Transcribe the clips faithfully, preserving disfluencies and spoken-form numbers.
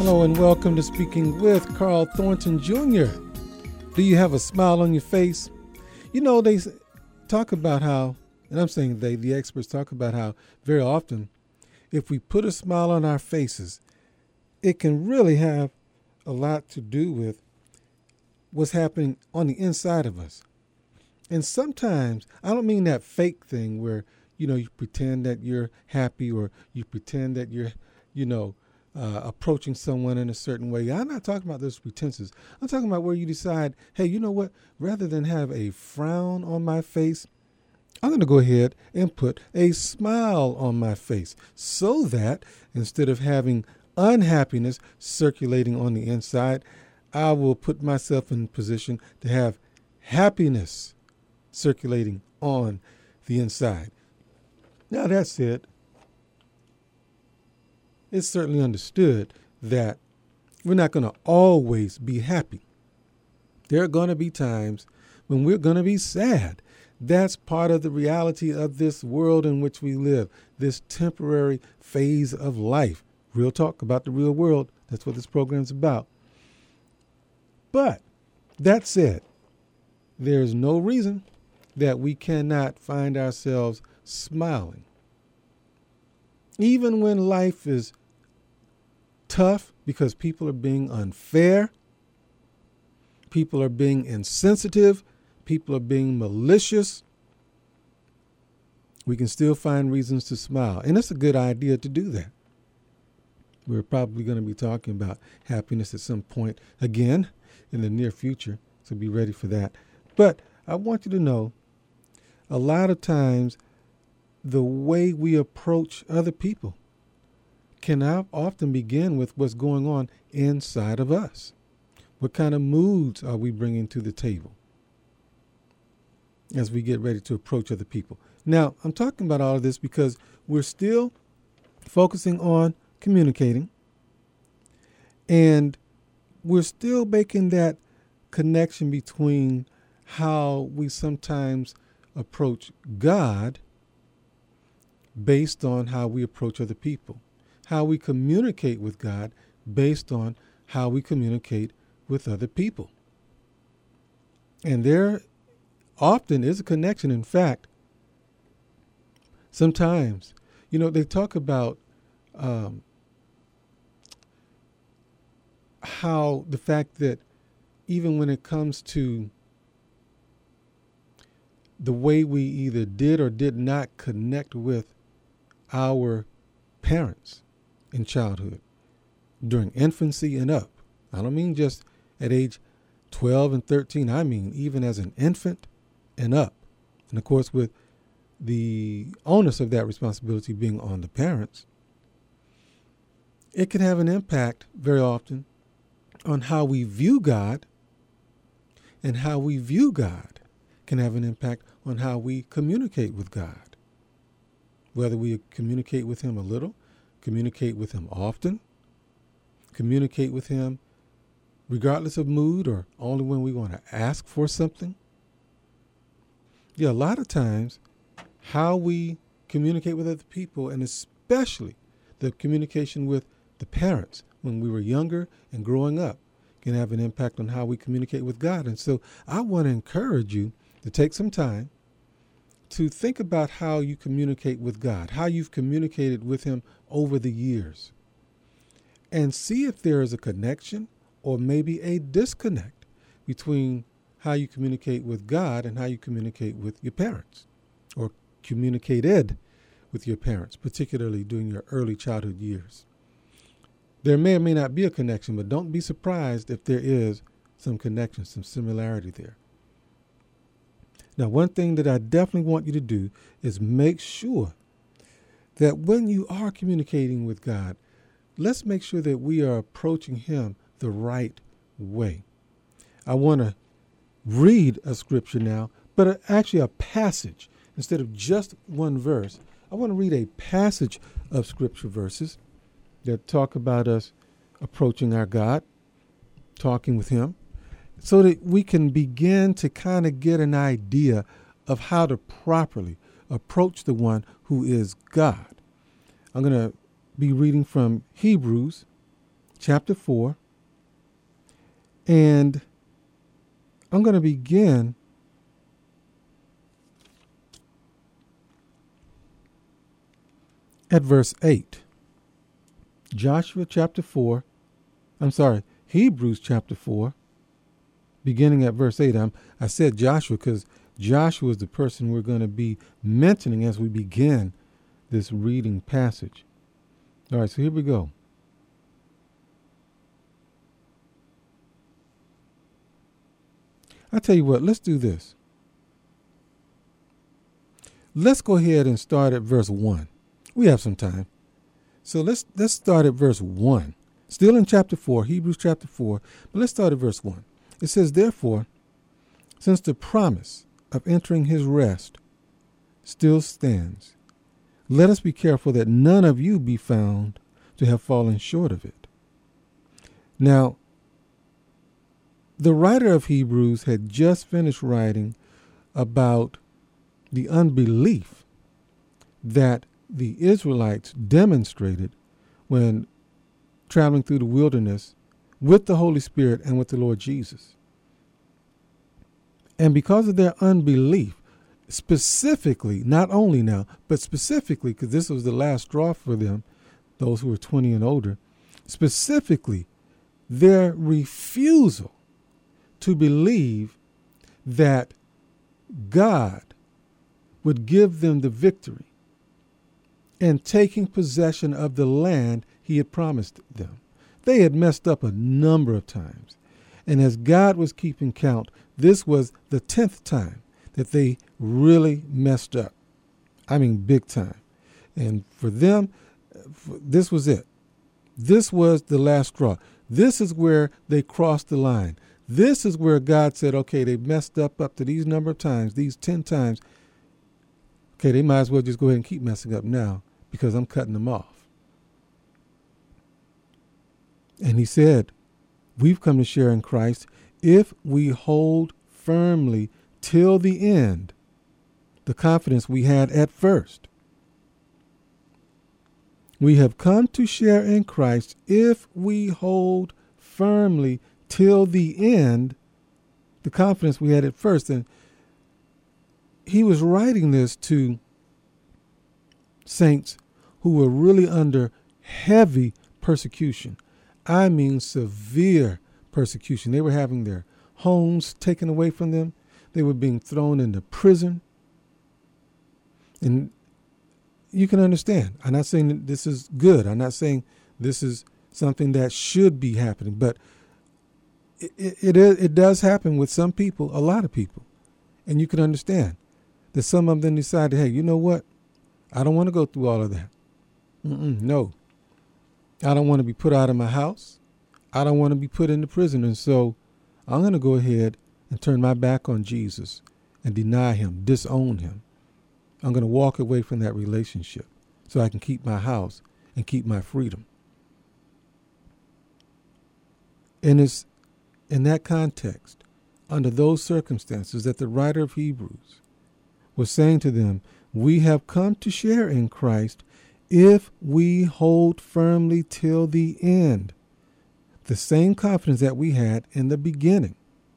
Hello and welcome to Speaking with Carl Thornton Junior Do you have a smile on your face? You know, they talk about how, and I'm saying they, the experts talk about how very often, if we put a smile on our faces, it can really have a lot to do with what's happening on the inside of us. And sometimes, I don't mean that fake thing where, you know, you pretend that you're happy or you pretend that you're, you know, uh, approaching someone in a certain way. I'm not talking about those pretenses. I'm talking about where you decide, hey, you know what? Rather than have a frown on my face, I'm going to go ahead and put a smile on my face so that instead of having unhappiness circulating on the inside, I will put myself in position to have happiness circulating on the inside. Now, that said, it's certainly understood that we're not going to always be happy. There are going to be times when we're going to be sad. That's part of the reality of this world in which we live, this temporary phase of life. Real talk about the real world. That's what this program's about. But that said, there's no reason that we cannot find ourselves smiling. Even when life is tough because people are being unfair, people are being insensitive, people are being malicious, we can still find reasons to smile. And it's a good idea to do that. We're probably going to be talking about happiness at some point again in the near future, so be ready for that. But I want you to know, a lot of times, the way we approach other people can often begin with what's going on inside of us. What kind of moods are we bringing to the table as we get ready to approach other people? Now, I'm talking about all of this because we're still focusing on communicating, and we're still making that connection between how we sometimes approach God based on how we approach other people, how we communicate with God based on how we communicate with other people. And there often is a connection. In fact, sometimes, you know, they talk about um, how the fact that even when it comes to the way we either did or did not connect with our parents in childhood, during infancy and up. I don't mean just at age twelve and thirteen. I mean even as an infant and up. And of course, with the onus of that responsibility being on the parents, it can have an impact very often on how we view God, and how we view God can have an impact on how we communicate with God. Whether we communicate with him a little, communicate with him often, communicate with him regardless of mood or only when we want to ask for something. Yeah, a lot of times how we communicate with other people, and especially the communication with the parents when we were younger and growing up, can have an impact on how we communicate with God. And so I want to encourage you to take some time to think about how you communicate with God, how you've communicated with him over the years, and see if there is a connection or maybe a disconnect between how you communicate with God and how you communicate with your parents, or communicated with your parents, particularly during your early childhood years. There may or may not be a connection, but don't be surprised if there is some connection, some similarity there. Now, one thing that I definitely want you to do is make sure that when you are communicating with God, let's make sure that we are approaching him the right way. I want to read a scripture now, but a, actually a passage instead of just one verse. I want to read a passage of scripture verses that talk about us approaching our God, talking with him, so that we can begin to kind of get an idea of how to properly approach the one who is God. I'm going to be reading from Hebrews chapter four. And I'm going to begin at verse eight. Joshua chapter four. I'm sorry, Hebrews chapter four, beginning at verse eight. I'm, I said Joshua because Joshua is the person we're going to be mentioning as we begin this reading passage. All right, so here we go. I tell you what, let's do this. Let's go ahead and start at verse one. We have some time. So let's let's start at verse one. Still in chapter four, Hebrews chapter four, but let's start at verse one. It says, therefore, since the promise of entering his rest still stands, let us be careful that none of you be found to have fallen short of it. Now, the writer of Hebrews had just finished writing about the unbelief that the Israelites demonstrated when traveling through the wilderness with the Holy Spirit and with the Lord Jesus. And because of their unbelief, specifically, not only now, but specifically, because this was the last straw for them, those who were twenty and older, specifically, their refusal to believe that God would give them the victory in taking possession of the land he had promised them. They had messed up a number of times. And as God was keeping count, this was the tenth time that they really messed up. I mean, big time. And for them, this was it. This was the last straw. This is where they crossed the line. This is where God said, okay, they messed up up to these number of times, these ten times. Okay, they might as well just go ahead and keep messing up now because I'm cutting them off. And he said, we've come to share in Christ if we hold firmly till the end the confidence we had at first. We have come to share in Christ if we hold firmly till the end the confidence we had at first. And he was writing this to saints who were really under heavy persecution. I mean severe persecution. They were having their homes taken away from them. They were being thrown into prison. And you can understand. I'm not saying that this is good. I'm not saying this is something that should be happening. But it, it, it, it does happen with some people, a lot of people. And you can understand that some of them decided, hey, you know what? I don't want to go through all of that. Mm-mm, no. I don't want to be put out of my house. I don't want to be put into prison. And so I'm going to go ahead and turn my back on Jesus and deny him, disown him. I'm going to walk away from that relationship so I can keep my house and keep my freedom. And it's in that context, under those circumstances, that the writer of Hebrews was saying to them, we have come to share in Christ if we hold firmly till the end the same confidence that we had in the beginning.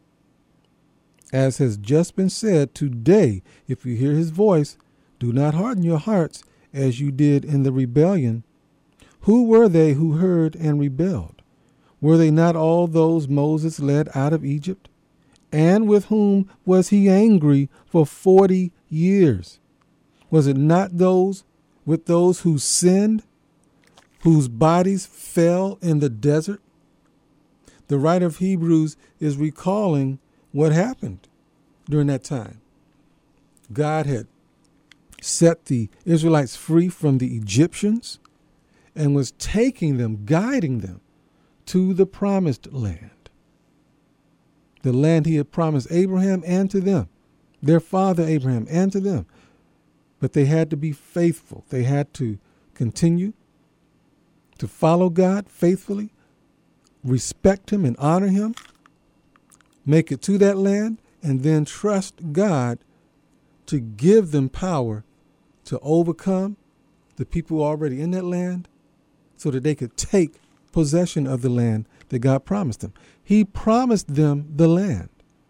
As has just been said, today, if you hear his voice, do not harden your hearts as you did in the rebellion. Who were they who heard and rebelled? Were they not all those Moses led out of Egypt? And with whom was he angry for forty years? Was it not those with those who sinned, whose bodies fell in the desert? The writer of Hebrews is recalling what happened during that time. God had set the Israelites free from the Egyptians and was taking them, guiding them to the promised land, the land he had promised Abraham and to them, their father Abraham and to them. But they had to be faithful. They had to continue to follow God faithfully, respect him and honor him, make it to that land, and then trust God to give them power to overcome the people already in that land so that they could take possession of the land that God promised them. He promised them the land.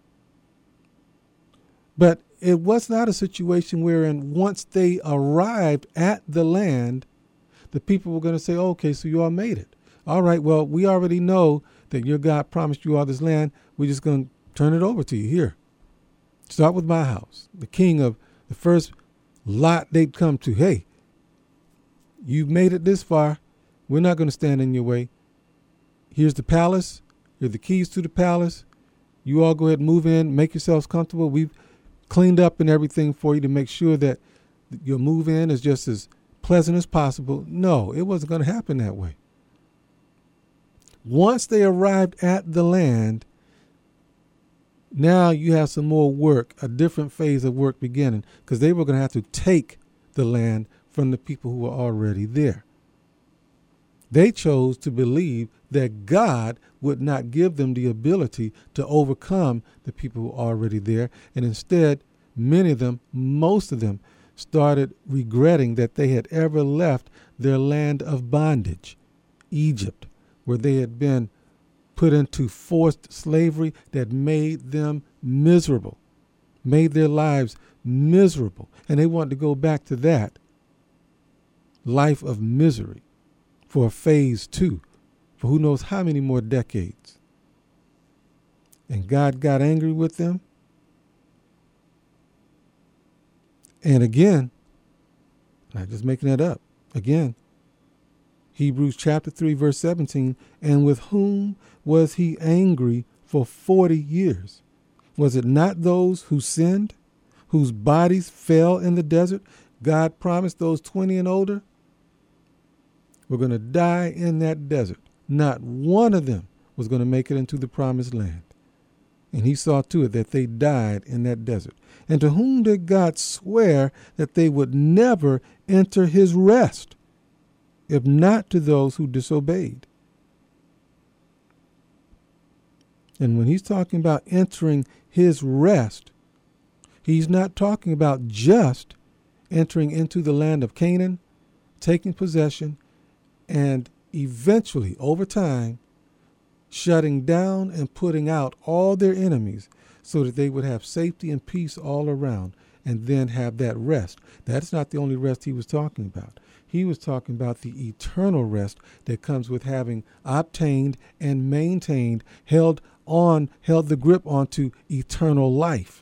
But it was not a situation wherein once they arrived at the land, the people were going to say, okay, so you all made it. All right, well, we already know that your God promised you all this land. We're just going to turn it over to you. Here, start with my house. The king of the first lot they'd come to, hey, you've made it this far. We're not going to stand in your way. Here's the palace. Here are the keys to the palace. You all go ahead and move in, make yourselves comfortable. We've cleaned up and everything for you to make sure that your move in is just as pleasant as possible. No, it wasn't going to happen that way. Once they arrived at the land, now you have some more work, a different phase of work beginning, because they were going to have to take the land from the people who were already there. They chose to believe that God would not give them the ability to overcome the people who were already there. And instead, many of them, most of them, started regretting that they had ever left their land of bondage, Egypt, where they had been put into forced slavery that made them miserable, made their lives miserable. And they wanted to go back to that life of misery for phase two, for who knows how many more decades. And God got angry with them. And again, not just making that up, again, Hebrews chapter three, verse seventeen, and with whom was he angry for forty years? Was it not those who sinned, whose bodies fell in the desert? God promised those twenty and older were going to die in that desert. Not one of them was going to make it into the promised land. And he saw to it that they died in that desert. And to whom did God swear that they would never enter his rest, if not to those who disobeyed? And when he's talking about entering his rest, he's not talking about just entering into the land of Canaan, taking possession, and eventually, over time, shutting down and putting out all their enemies so that they would have safety and peace all around and then have that rest. That's not the only rest he was talking about. He was talking about the eternal rest that comes with having obtained and maintained, held on, held the grip onto eternal life.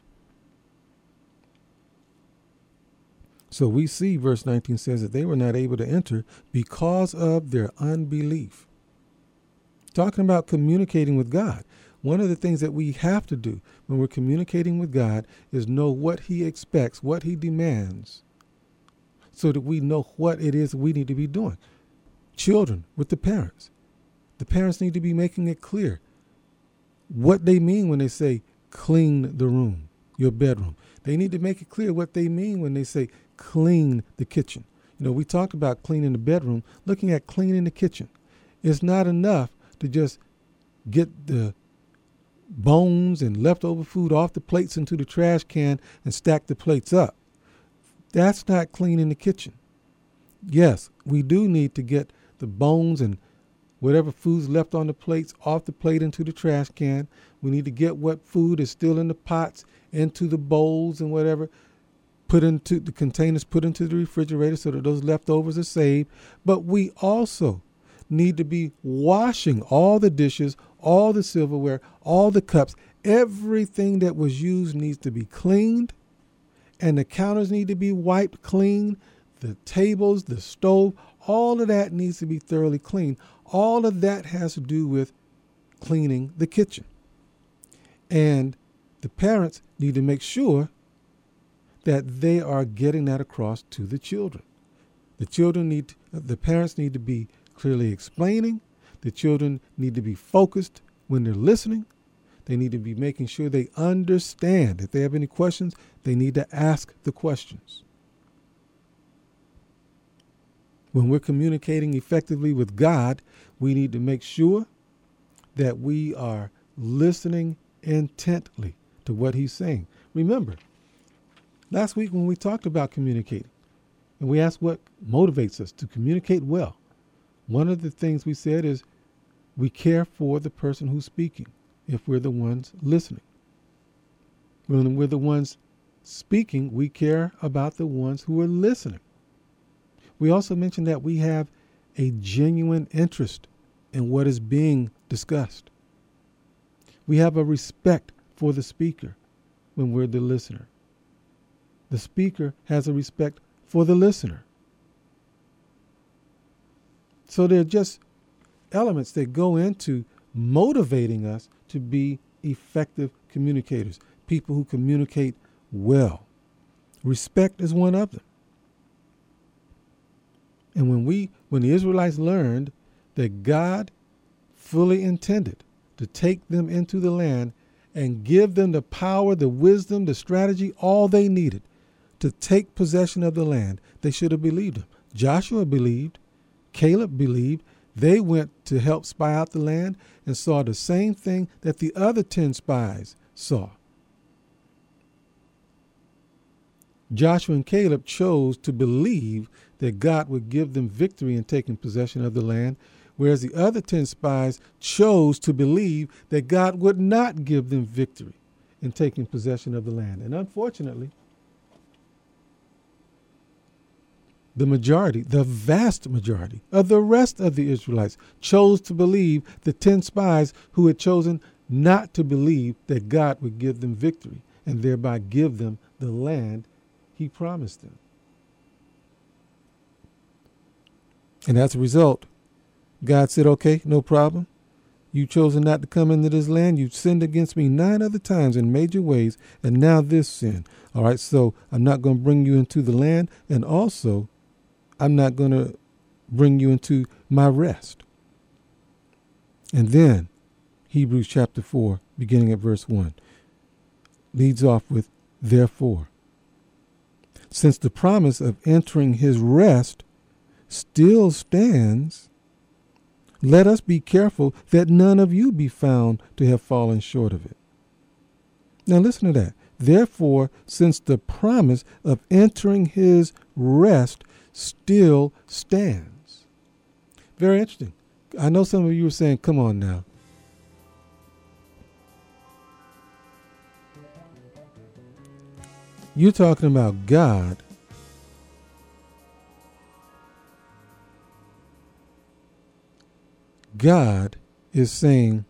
So we see verse nineteen says that they were not able to enter because of their unbelief. Talking about communicating with God. One of the things that we have to do when we're communicating with God is know what he expects, what he demands, so that we know what it is we need to be doing. Children with the parents. The parents need to be making it clear what they mean when they say clean the room, your bedroom. They need to make it clear what they mean when they say clean the kitchen. You know, we talked about cleaning the bedroom, looking at cleaning the kitchen. It's not enough to just get the bones and leftover food off the plates into the trash can and stack the plates up. That's not cleaning the kitchen. Yes, we do need to get the bones and whatever food's left on the plates off the plate into the trash can. We need to get what food is still in the pots into the bowls and whatever, put into the containers, put into the refrigerator so that those leftovers are saved. But we also need to be washing all the dishes, all the silverware, all the cups. Everything that was used needs to be cleaned, and the counters need to be wiped clean. The tables, the stove, all of that needs to be thoroughly cleaned. All of that has to do with cleaning the kitchen. And the parents need to make sure that they are getting that across to the children. The children need, the parents need to be clearly explaining. The children need to be focused when they're listening. They need to be making sure they understand. If they have any questions, they need to ask the questions. When we're communicating effectively with God, we need to make sure that we are listening intently to what he's saying. Remember, last week when we talked about communicating, and we asked what motivates us to communicate well, one of the things we said is we care for the person who's speaking if we're the ones listening. When we're the ones speaking, we care about the ones who are listening. We also mentioned that we have a genuine interest in what is being discussed. We have a respect for the speaker when we're the listener. The speaker has a respect for the listener. So there are just elements that go into motivating us to be effective communicators, people who communicate well. Respect is one of them. And when we, when the Israelites learned that God fully intended to take them into the land and give them the power, the wisdom, the strategy, all they needed to take possession of the land, they should have believed him. Joshua believed, Caleb believed. They went to help spy out the land and saw the same thing that the other ten spies saw. Joshua and Caleb chose to believe that God would give them victory in taking possession of the land, whereas the other ten spies chose to believe that God would not give them victory in taking possession of the land. And unfortunately, the majority, the vast majority of the rest of the Israelites chose to believe the ten spies who had chosen not to believe that God would give them victory and thereby give them the land he promised them. And as a result, God said, okay, no problem. You've chosen not to come into this land. You've sinned against me nine other times in major ways, and now this sin. All right, so I'm not going to bring you into the land, and also I'm not going to bring you into my rest. And then Hebrews chapter four, beginning at verse one, leads off with, therefore, since the promise of entering his rest still stands, let us be careful that none of you be found to have fallen short of it. Now listen to that. Therefore, since the promise of entering his rest still stands. Very interesting. I know some of you are saying, come on now. You're talking about God God is saying,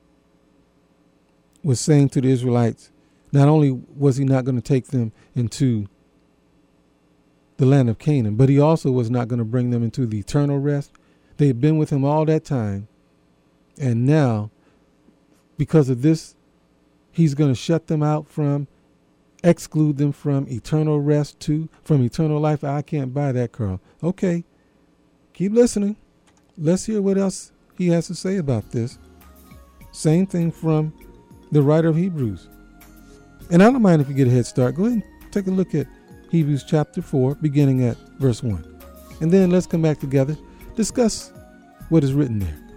was saying to the Israelites, not only was he not going to take them into the land of Canaan, but he also was not going to bring them into the eternal rest. They had been with him all that time. And now, because of this, he's going to shut them out from, exclude them from eternal rest too, from eternal life. I can't buy that, Carl. Okay, keep listening. Let's hear what else he has to say about this. Same thing from the writer of Hebrews. And I don't mind if you get a head start. Go ahead and take a look at Hebrews chapter four, beginning at verse one. And then let's come back together, discuss what is written there.